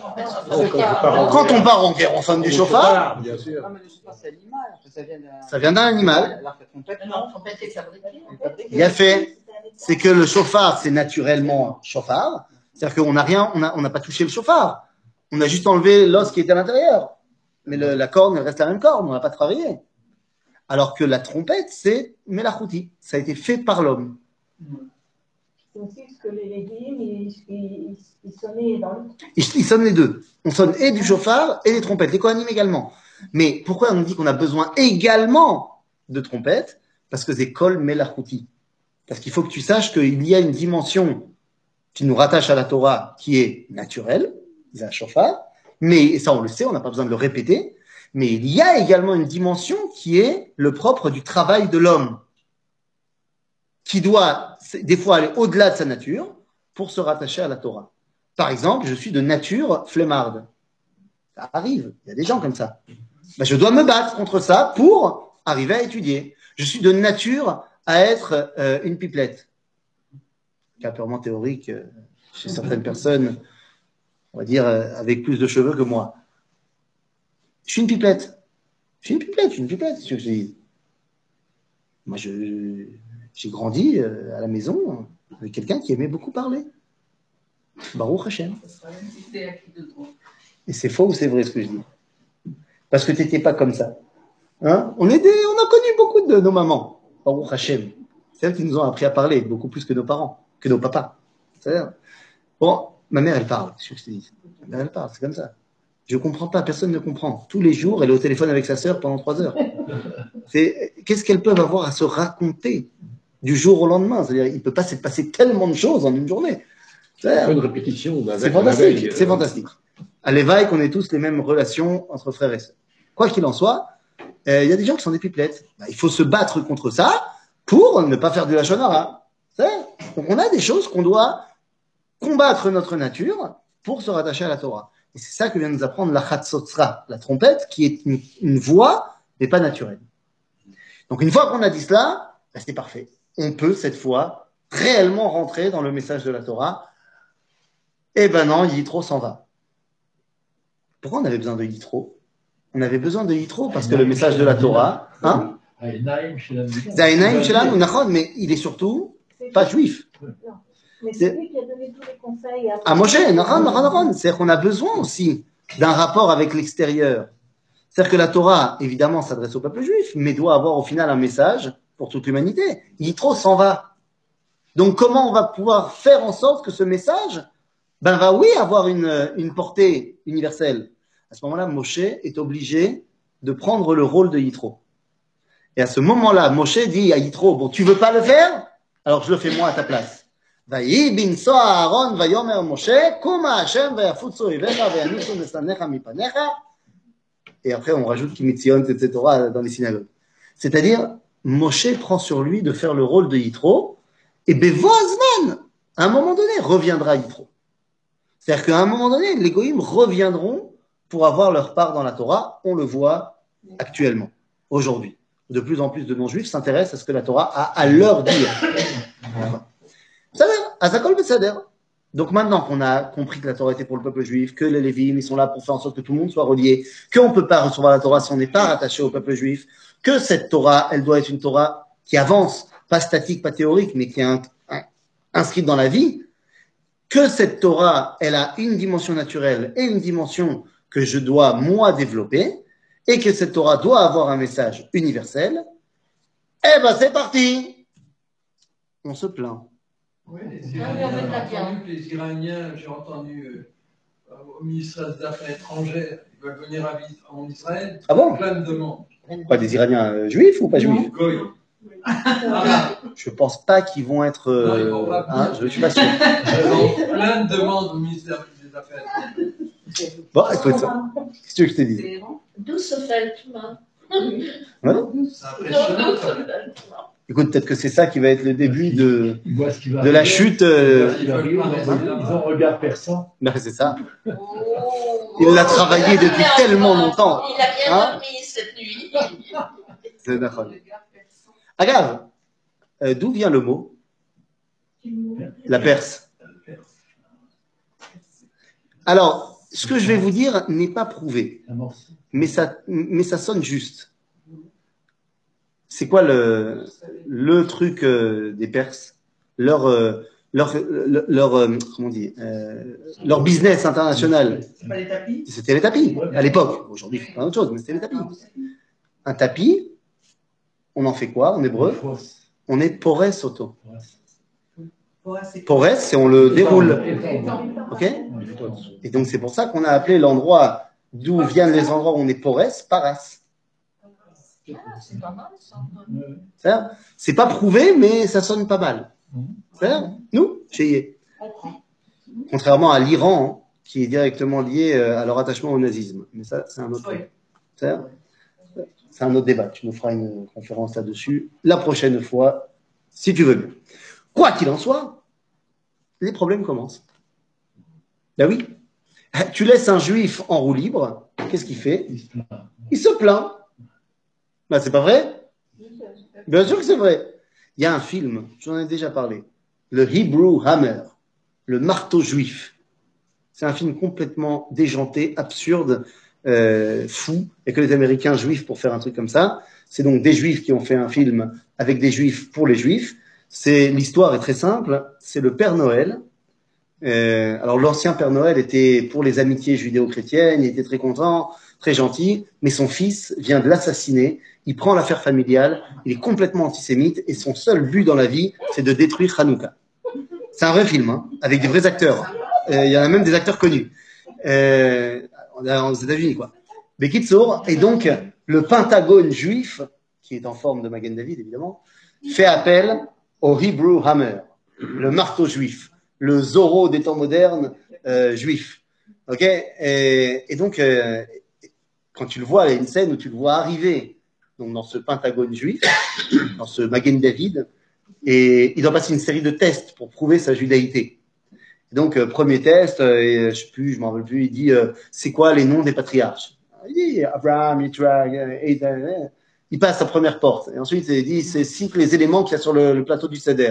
D: à...
A: Quand on part en guerre, on sonne du chauffard.
C: Bien sûr.
F: Non, mais le chauffard, c'est animal.
A: Ça vient d'un animal.
F: Alors que la trompette,
B: Non, la trompette est fabriquée.
A: Il a fait, c'est que le chauffard, c'est naturellement chauffard. C'est-à-dire qu'on n'a rien, on n'a pas touché le chauffard. On a juste enlevé l'os qui était à l'intérieur. Mais la corne, elle reste la même corne, on n'a pas travaillé. Alors que la trompette, c'est melachouti. Ça a été fait par l'homme.
E: C'est aussi parce que les légumes, ils sonnaient dans le...
A: Ils sonnent les deux. On sonne et du chauffard et des trompettes. Les kohanim également. Mais pourquoi on dit qu'on a besoin également de trompettes? Parce que c'est kol melachouti. Parce qu'il faut que tu saches qu'il y a une dimension qui nous rattache à la Torah qui est naturelle, c'est un chauffard, mais et ça on le sait, on n'a pas besoin de le répéter, mais il y a également une dimension qui est le propre du travail de l'homme, qui doit des fois aller au-delà de sa nature pour se rattacher à la Torah. Par exemple, je suis de nature flemmarde. Ça arrive, il y a des gens comme ça. Ben, je dois me battre contre ça pour arriver à étudier. Je suis de nature à être une pipelette. Cas purement théorique chez certaines personnes, on va dire avec plus de cheveux que moi. Je suis une pipelette. Je suis une pipelette, c'est ce que je dis. Moi, j'ai grandi à la maison avec quelqu'un qui aimait beaucoup parler. Baruch Hashem. Et c'est faux ou c'est vrai ce que je dis? Parce que tu n'étais pas comme ça. Hein? On a connu beaucoup de nos mamans. Baruch Hashem. C'est elles qui nous ont appris à parler, beaucoup plus que nos parents, que nos papas. C'est-à-dire, bon, ma mère, elle parle, c'est ce que je te dis. Ma mère, elle parle, c'est comme ça. Je ne comprends pas, personne ne comprend. Tous les jours, elle est au téléphone avec sa sœur pendant 3 heures. Qu'est-ce qu'elles peuvent avoir à se raconter du jour au lendemain? C'est-à-dire, il ne peut pas se passer tellement de choses en une journée.
C: Une répétition.
A: C'est fantastique, c'est fantastique. À l'éveil, qu'on ait tous les mêmes relations entre frères et sœurs. Quoi qu'il en soit, il y a des gens qui sont des pipelettes. Il faut se battre contre ça pour ne pas faire du lachon hara. Donc on a des choses qu'on doit combattre notre nature pour se rattacher à la Torah. Et c'est ça que vient nous apprendre la chatzotzra, la trompette, qui est une voix, mais pas naturelle. Donc une fois qu'on a dit cela, ben c'est parfait. On peut cette fois réellement rentrer dans le message de la Torah. Eh ben non, Yitro s'en va. Pourquoi on avait besoin de Yitro? On avait besoin de Yitro parce que le message de la Torah, hein? Zainaim Shelan ou Nachon, mais il est surtout pas juif.
E: Mais c'est lui qui a donné tous les conseils
A: à Moshe. Nachon. C'est-à-dire qu'on a besoin aussi d'un rapport avec l'extérieur. C'est-à-dire que la Torah, évidemment, s'adresse au peuple juif, mais doit avoir au final un message pour toute l'humanité. Yitro s'en va. Donc comment on va pouvoir faire en sorte que ce message va oui avoir une portée universelle? À ce moment-là, Moshe est obligé de prendre le rôle de Yitro. Et à ce moment-là, Moshe dit à Yitro, bon, tu veux pas le faire? Alors je le fais moi à ta place. Et après, on rajoute Kimitzion, etc. dans les synagogues. C'est-à-dire, Moshe prend sur lui de faire le rôle de Yitro, et Bevozman, à un moment donné, reviendra Yitro. C'est-à-dire qu'à un moment donné, les Goïms reviendront pour avoir leur part dans la Torah. On le voit actuellement, aujourd'hui. De plus en plus de non-juifs s'intéressent à ce que la Torah a à leur dire. Azakol Besader. Donc maintenant qu'on a compris que la Torah était pour le peuple juif, que les Lévim, ils sont là pour faire en sorte que tout le monde soit relié, qu'on ne peut pas recevoir la Torah si on n'est pas rattaché au peuple juif, que cette Torah, elle doit être une Torah qui avance, pas statique, pas théorique, mais qui est inscrite dans la vie, que cette Torah, elle a une dimension naturelle et une dimension que je dois, moi, développer, et que cette Torah doit avoir un message universel, eh ben c'est parti! On se plaint.
D: Oui, les Iraniens, j'ai entendu au ministère des Affaires étrangères, ils veulent venir en Israël.
A: Ah bon?
D: Plein de demandes.
A: Quoi, des Iraniens juifs ou pas juifs?
D: Goy.
A: Je pense pas qu'ils vont être. Je suis pas sûr.
D: Ils ont plein de demandes au ministère des Affaires étrangères.
A: Bon, écoute, qu'est-ce que je te dis?
B: D'où se fait l'humain?
D: C'est impressionnant.
A: Écoute, peut-être que c'est ça qui va être le début de
D: de
A: la chute.
D: Ils ont un regard perçant.
A: Ben, c'est ça. Il l'a travaillé depuis tellement longtemps.
B: Il a bien dormi cette nuit.
A: C'est d'accord. Agave, d'où vient le mot? La Perse. Alors, ce que je vais vous dire n'est pas prouvé, mais ça sonne juste. C'est quoi le truc des Perses? Leur comment on dit, leur business international.
F: C'est pas les tapis?
A: C'était les tapis, à l'époque. Aujourd'hui, c'est pas autre chose, mais c'était les tapis. Un tapis, on en fait quoi en hébreu? On est porès auto. Porès, c'est on le déroule. Ok? Et donc, c'est pour ça qu'on a appelé l'endroit d'où viennent les endroits où on est porès, paras.
B: C'est pas mal, ça.
A: C'est pas prouvé, mais ça sonne pas mal. Nous, chez Yé. Contrairement à l'Iran, qui est directement lié à leur attachement au nazisme. Mais ça, c'est un autre. C'est un autre débat. Tu nous feras une conférence là-dessus la prochaine fois, si tu veux bien. Quoi qu'il en soit, les problèmes commencent. Ben oui. Tu laisses un juif en roue libre, qu'est-ce qu'il fait? Il se plaint. Ben, c'est pas vrai? Bien sûr que c'est vrai. Il y a un film, j'en ai déjà parlé, le Hebrew Hammer, le marteau juif. C'est un film complètement déjanté, absurde, fou, et que les Américains juifs pour faire un truc comme ça. C'est donc des juifs qui ont fait un film avec des juifs pour les juifs. L'histoire est très simple, c'est le Père Noël. Alors l'ancien Père Noël était pour les amitiés judéo-chrétiennes, il était très content, très gentil, mais son fils vient de l'assassiner, il prend l'affaire familiale, il est complètement antisémite, et son seul but dans la vie, c'est de détruire Hanouka. C'est un vrai film, hein, avec des vrais acteurs. Il y en a même des acteurs connus. Aux États-Unis, quoi. Bekitsour, et donc, le Pentagone juif, qui est en forme de Magen David, évidemment, fait appel au Hebrew Hammer, le marteau juif, le Zorro des temps modernes juif. Ok? Et donc, quand tu le vois, il y a une scène où tu le vois arriver donc dans ce Pentagone juif, dans ce Magen David, et il doit passer une série de tests pour prouver sa judaïté. Donc, premier test, je m'en rappelle plus, il dit, c'est quoi les noms des patriarches? Il dit, Abraham, Yitzhak, Abraham. Il passe la première porte. Et ensuite, il dit, cite les éléments qu'il y a sur le plateau du Seder.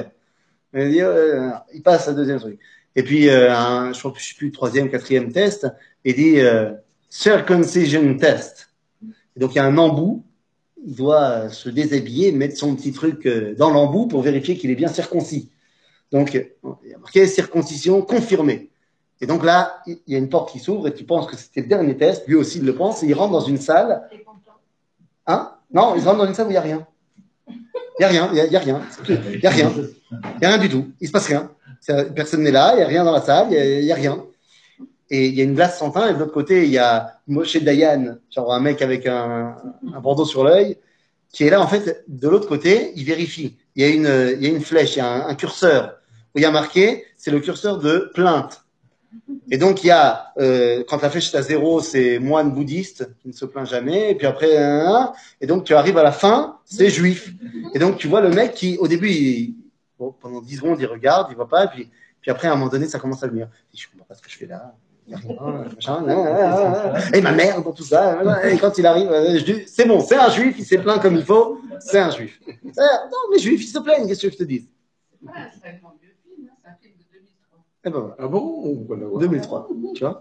A: Il passe à deuxième truc. Et puis, je sais plus, troisième, quatrième test, il dit, circumcision test. Et donc, il y a un embout. Il doit se déshabiller, mettre son petit truc dans l'embout pour vérifier qu'il est bien circoncis. Donc, il y a marqué circoncision confirmée. Et donc là, il y a une porte qui s'ouvre et tu penses que c'était le dernier test. Lui aussi, il le pense. Et il rentre dans une salle. Hein? Non, il rentre dans une salle où il n'y a rien. Il n'y a rien. Il n'y a rien. Il n'y a rien. Il n'y a rien du tout. Il ne se passe rien. Personne n'est là. Il n'y a rien dans la salle. Il n'y a rien. Et il y a une glace sans teint. Et de l'autre côté, il y a Moshe Dayan, genre un mec avec un bandeau sur l'œil, qui est là, en fait, de l'autre côté, il vérifie. Il y a une flèche, il y a un curseur où il y a marqué, c'est le curseur de plainte. Et donc, il y a, quand la flèche est à 0, c'est moine bouddhiste qui ne se plaint jamais. Et puis après, et donc tu arrives à la fin, c'est juif. Et donc, tu vois le mec qui, au début, pendant 10 secondes, il regarde, il voit pas. Et puis après, à un moment donné, ça commence à venir. Je comprends pas ce que je fais là. Il n'y a rien, machin, et ma mère dans tout ça. Et quand il arrive, je dis, c'est bon, c'est un juif, il s'est plaint comme il faut, c'est un juif. Non, les juifs, ils se plaignent, qu'est-ce que je te dis?
F: C'est un grand vieux film, c'est un film de 2003.
A: Eh ben voilà.
C: Ah bon?
A: 2003, tu vois?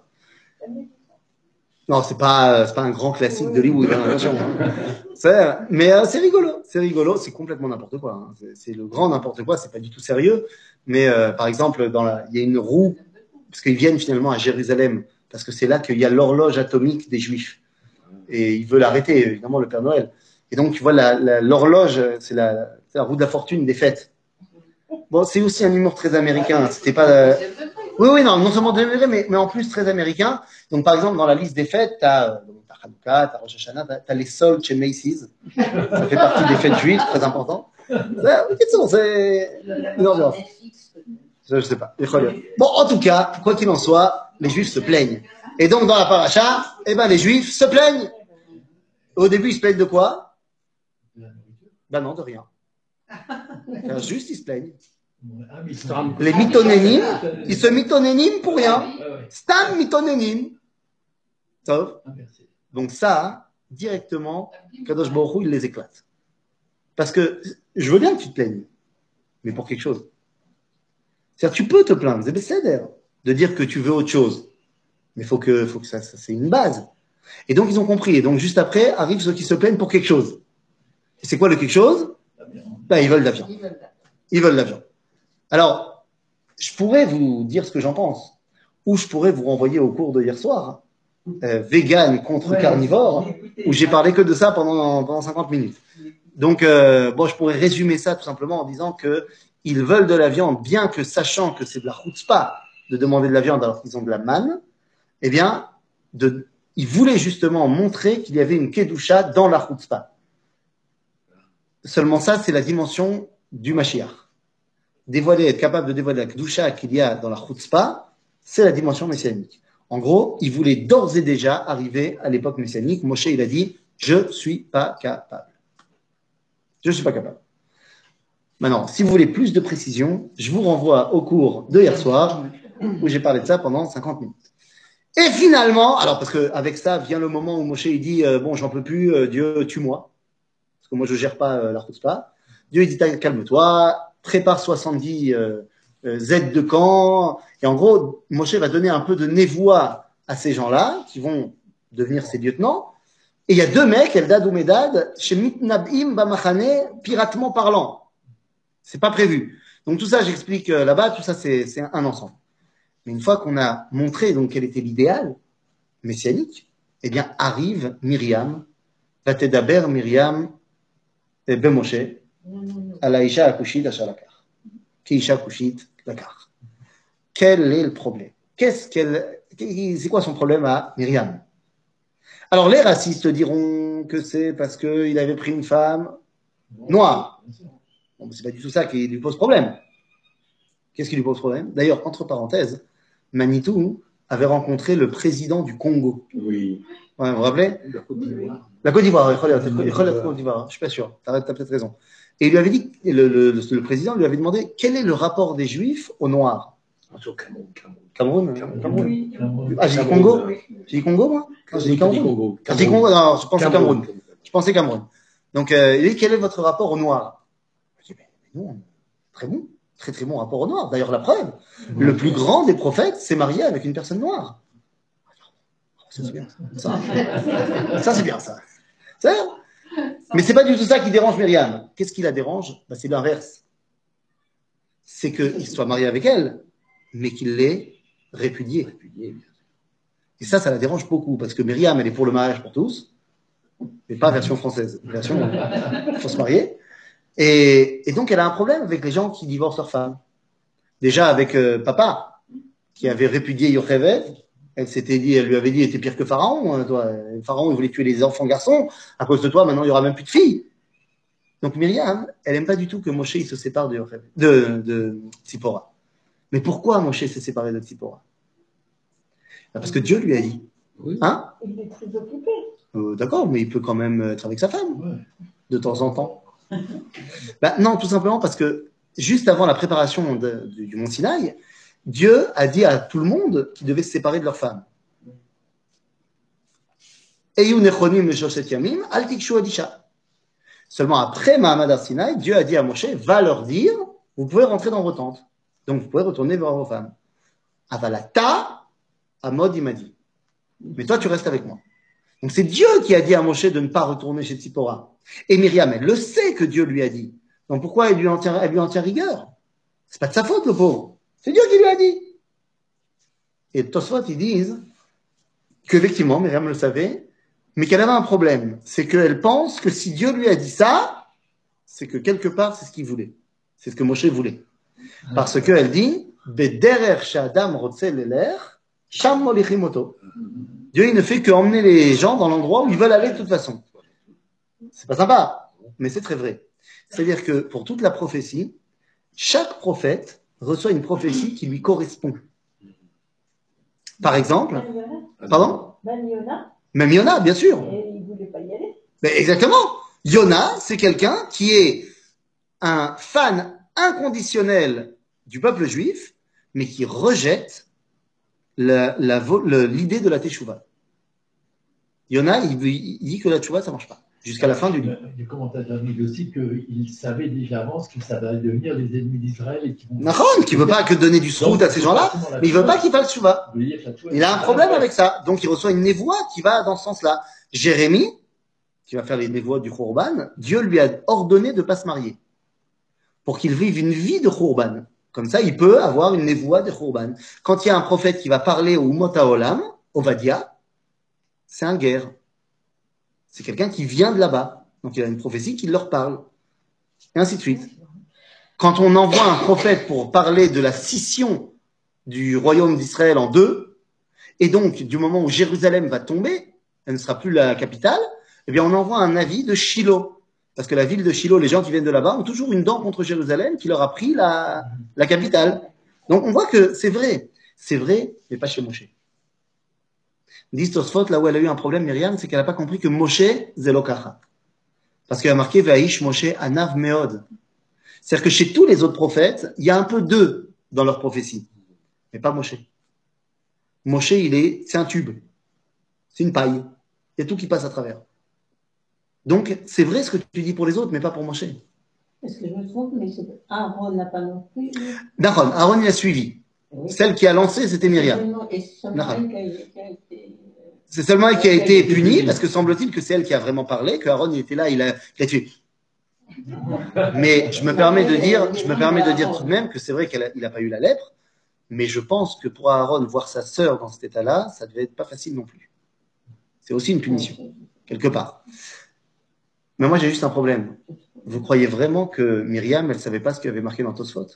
A: Non, c'est pas un grand classique d'Hollywood, hein, attention. Mais c'est rigolo, c'est complètement n'importe quoi. Hein. C'est le grand n'importe quoi, c'est pas du tout sérieux. Mais par exemple, il y a une roue, parce qu'ils viennent finalement à Jérusalem, parce que c'est là qu'il y a l'horloge atomique des Juifs. Et ils veulent arrêter, évidemment, le Père Noël. Et donc, tu vois, l'horloge, c'est la roue de la fortune des fêtes. Bon, c'est aussi un humour très américain. C'était pas... Oui, non seulement deuxième degré, mais en plus très américain. Donc, par exemple, dans la liste des fêtes, t'as Hanouka, t'as Rosh Hashanah, t'as les soldes chez Macy's. Ça fait partie des fêtes juives, très important. C'est une ambiance. Je sais pas. Bon, en tout cas, quoi qu'il en soit, les Juifs se plaignent. Et donc, dans la paracha, les Juifs se plaignent. Au début, ils se plaignent de quoi? Ben non, de rien. Juste, ils se plaignent. Les mitonénim, ils se mitonénim pour rien. Stam mitonénim. Donc ça, directement, Kadosh Baruch Hu, il les éclate. Parce que je veux bien que tu te plaignes, mais pour quelque chose. C'est-à-dire, tu peux te plaindre, c'est bécéder, de dire que tu veux autre chose. Mais faut que ça c'est une base. Et donc, ils ont compris. Et donc, juste après, arrivent ceux qui se plaignent pour quelque chose. Et c'est quoi le quelque chose? Ils veulent la viande. Ils veulent la viande. Alors, je pourrais vous dire ce que j'en pense, ou je pourrais vous renvoyer au cours de hier soir, vegan contre carnivore, où j'ai parlé que de ça pendant 50 minutes. Donc, bon, je pourrais résumer ça tout simplement en disant que ils veulent de la viande, bien que sachant que c'est de la chutzpah de demander de la viande alors qu'ils ont de la manne, eh bien, ils voulaient justement montrer qu'il y avait une kedusha dans la chutzpah. Seulement ça, c'est la dimension du Mashiach. Être capable de dévoiler la kedusha qu'il y a dans la chutzpah, c'est la dimension messianique. En gros, il voulait d'ores et déjà arriver à l'époque messianique. Moshe, il a dit, je suis pas capable. Je suis pas capable. Maintenant, si vous voulez plus de précision, je vous renvoie au cours de hier soir, où j'ai parlé de ça pendant 50 minutes. Et finalement, alors parce qu'avec ça vient le moment où Moshe il dit, bon, j'en peux plus, Dieu, tue-moi. Parce que moi, je gère pas la chutzpah. Dieu, il dit, calme-toi, prépare 70 aides de camp. Et en gros, Moshe va donner un peu de névoie à ces gens-là, qui vont devenir ses lieutenants. Et il y a deux mecs, Eldad ou Medad, chez Mitnabim Bamachane, piratement parlant. C'est pas prévu. Donc tout ça, j'explique là-bas, tout ça, c'est un ensemble. Mais une fois qu'on a montré donc quel était l'idéal messianique, eh bien arrive Myriam, Vatedaber Myriam ben Moshe, à la Isha Akushit Ashalakar. Qui Isha Akushit Lakar. Quel est le problème? C'est quoi son problème à Myriam? Alors les racistes diront que c'est parce qu'il avait pris une femme noire. Bon, c'est pas du tout ça qui lui pose problème. Qu'est-ce qui lui pose problème? D'ailleurs, entre parenthèses, Manitou avait rencontré le président du Congo.
C: Oui.
A: Ouais, vous vous rappelez?
C: La Côte d'Ivoire.
A: La Côte d'Ivoire, la Côte d'Ivoire, je suis pas sûr, t'as peut-être raison. Et il lui avait dit, le président lui avait demandé quel est le rapport des Juifs aux Noirs. Cameroun. Ah, j'ai dit Congo? J'ai dit Congo, moi? Non, j'ai dit Cameroun. J'ai dit Congo, non, je pensais Cameroun. Je pensais Cameroun. Donc, il dit quel est votre rapport aux Noirs? Je dis, mais nous, très bon. Très très bon rapport aux Noirs. D'ailleurs, la preuve, le plus grand des prophètes s'est marié avec une personne noire. Ça, c'est bien. Ça c'est bien, ça. Mais c'est pas du tout ça qui dérange Myriam. Qu'est-ce qui la dérange? C'est l'inverse. C'est qu'il soit marié avec elle, mais qu'il l'ait répudiée. Et ça la dérange beaucoup, parce que Myriam, elle est pour le mariage pour tous, mais pas version française. Version, il faut se marier. Et donc, elle a un problème avec les gens qui divorcent leur femme. Déjà avec papa, qui avait répudié Yocheved, elle lui avait dit, t'es pire que Pharaon, toi. Pharaon, il voulait tuer les enfants garçons. À cause de toi, maintenant, il y aura même plus de filles. Donc, Myriam, elle aime pas du tout que Moshe, il se sépare de Tzipora. Mais pourquoi Moshe s'est séparé de Tzipora? Parce que Dieu lui a dit. Hein?
E: Il est très occupé.
A: D'accord, mais il peut quand même être avec sa femme, de temps en temps. Non, tout simplement parce que juste avant la préparation du mont Sinaï, Dieu a dit à tout le monde qu'ils devaient se séparer de leur femme. Seulement après Mahamad Ar-Sinaï, Dieu a dit à Moshe, va leur dire, vous pouvez rentrer dans vos tentes. Donc vous pouvez retourner vers vos femmes. Avalata, Amod, il m'a dit. Mais toi, tu restes avec moi. Donc c'est Dieu qui a dit à Moshe de ne pas retourner chez Tzipora. Et Myriam, elle le sait que Dieu lui a dit. Donc pourquoi elle lui en tient rigueur? C'est pas de sa faute, le pauvre. C'est Dieu qui lui a dit. Et Tosfot, ils disent qu'effectivement, Myriam le savait, mais qu'elle avait un problème. C'est qu'elle pense que si Dieu lui a dit ça, c'est que quelque part, c'est ce qu'il voulait. C'est ce que Moshe voulait. Parce qu'elle dit, Bederer shadam rotse leler, sham molichimoto. Dieu, il ne fait qu'emmener les gens dans l'endroit où ils veulent aller de toute façon. C'est pas sympa, mais c'est très vrai. C'est-à-dire que pour toute la prophétie, chaque prophète reçoit une prophétie qui lui correspond. Par exemple, pardon? Même Yona, bien sûr.
E: Et il ne voulait pas y aller.
A: Mais exactement. Yona, c'est quelqu'un qui est un fan inconditionnel du peuple juif, mais qui rejette l'idée de la teshuva. Yona, il dit que la teshuva, ça ne marche pas. Jusqu'à la fin du livre.
D: Les commentateurs disent aussi qu'ils savaient déjà avance que ça va devenir les ennemis d'Israël et qui vont.
A: Qui ne veut pas que donner du srout à ces gens-là, mais il ne veut pas qu'ils fassent teshuva. Il a un problème avec ça. Donc il reçoit une névoie qui va dans ce sens-là. Jérémie, qui va faire les névoies du Khurban, Dieu lui a ordonné de ne pas se marier. Pour qu'il vive une vie de Khurban. Comme ça, il peut avoir une névoie de Khurban. Quand il y a un prophète qui va parler au Umot HaOlam, Ovadia, c'est un guerre. C'est quelqu'un qui vient de là-bas. Donc il a une prophétie qui leur parle. Et ainsi de suite. Quand on envoie un prophète pour parler de la scission du royaume d'Israël en deux, et donc du moment où Jérusalem va tomber, elle ne sera plus la capitale, eh bien on envoie un avis de Shiloh. Parce que la ville de Shiloh, les gens qui viennent de là-bas ont toujours une dent contre Jérusalem qui leur a pris la capitale. Donc on voit que c'est vrai, mais pas chez Moshe. Dit Tosfot, là où elle a eu un problème, Myriam, c'est qu'elle n'a pas compris que Moshe, Zelokacha. Parce qu'il a marqué Vaïsh Moshe Anav Meod. C'est-à-dire que chez tous les autres prophètes, il y a un peu d'eux dans leur prophétie. Mais pas Moshe. Moshe, c'est un tube. C'est une paille. Il y a tout qui passe à travers. Donc, c'est vrai ce que tu dis pour les autres, mais pas pour Moshe.
B: Est-ce que je me trompe, mais Aaron n'a pas non plus.
A: D'accord, Aaron, il a suivi.
B: Oui.
A: Celle qui a lancé, c'était Myriam.
B: Et seulement elle qui a été.
A: C'est seulement elle qui a été punie, parce que semble-t-il que c'est elle qui a vraiment parlé, que Aaron il était là, il a tué. Mais je me permets de dire tout de même que c'est vrai qu'il n'a pas eu la lèpre, mais je pense que pour Aaron, voir sa sœur dans cet état-là, ça devait être pas facile non plus. C'est aussi une punition, quelque part. Mais moi, j'ai juste un problème. Vous croyez vraiment que Myriam, elle savait pas ce qu'il y avait marqué dans Tosfot?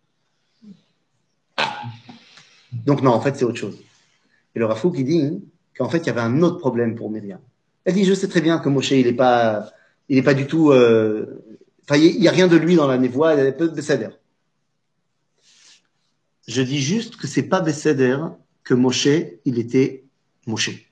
A: Donc non, en fait, c'est autre chose. Et le Rafouk, il dit qu'en fait, il y avait un autre problème pour Myriam. Elle dit, je sais très bien que Moshe, il est pas du tout, enfin, il y a rien de lui dans la névoie, il y a peu de Besséder. Je dis juste que c'est pas Besséder que Moshe, il était Moshe.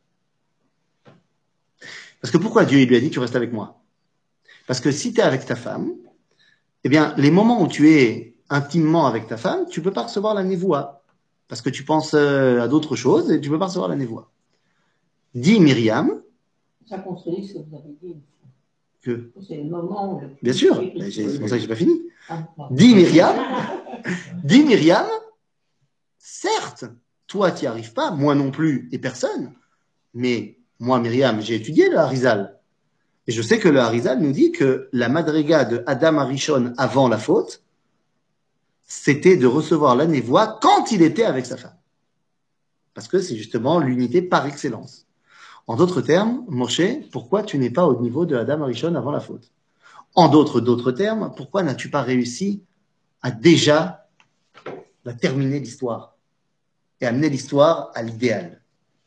A: Parce que pourquoi Dieu, il lui a dit, tu restes avec moi? Parce que si tu es avec ta femme, eh bien, les moments où tu es intimement avec ta femme, tu peux pas recevoir la névoie. Parce que tu penses à d'autres choses et tu peux pas recevoir la névoie. Dit Myriam.
B: Ça contredit ce que vous avez dit.
A: Que
B: c'est le moment où.
A: Bien sûr, c'est pour ça que j'ai pas fini. Dit Myriam, certes, toi tu n'y arrives pas, moi non plus et personne, mais moi Myriam, j'ai étudié le Harizal. Et je sais que le Harizal nous dit que la madriga de Adam Arishon avant la faute, c'était de recevoir la névoie quand il était avec sa femme. Parce que c'est justement l'unité par excellence. En d'autres termes, Moshe, pourquoi tu n'es pas au niveau de Adam Arishon avant la faute? En d'autres termes, pourquoi n'as-tu pas réussi à déjà terminer l'histoire et amener l'histoire à l'idéal?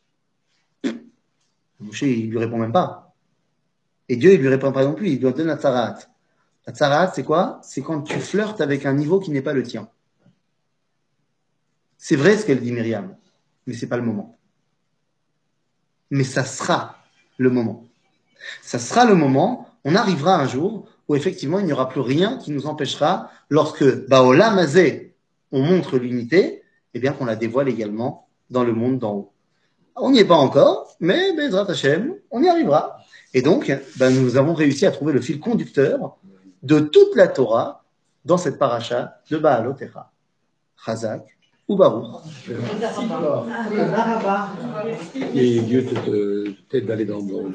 A: Moshe, il lui répond même pas. Et Dieu, il lui répond pas non plus, il lui donne la tsaraat. La tsaraat, c'est quoi? C'est quand tu flirtes avec un niveau qui n'est pas le tien. C'est vrai ce qu'elle dit Myriam, mais c'est pas le moment. Mais ça sera le moment. Ça sera le moment, on arrivera un jour où effectivement il n'y aura plus rien qui nous empêchera, lorsque Baolam Hazé, on montre l'unité, et bien qu'on la dévoile également dans le monde d'en haut. On n'y est pas encore, mais Bezrat Hashem, on y arrivera. Et donc, nous avons réussi à trouver le fil conducteur de toute la Torah dans cette paracha de Baalotecha. Chazak ou Baruch.
C: Et Dieu t'aide d'aller dans le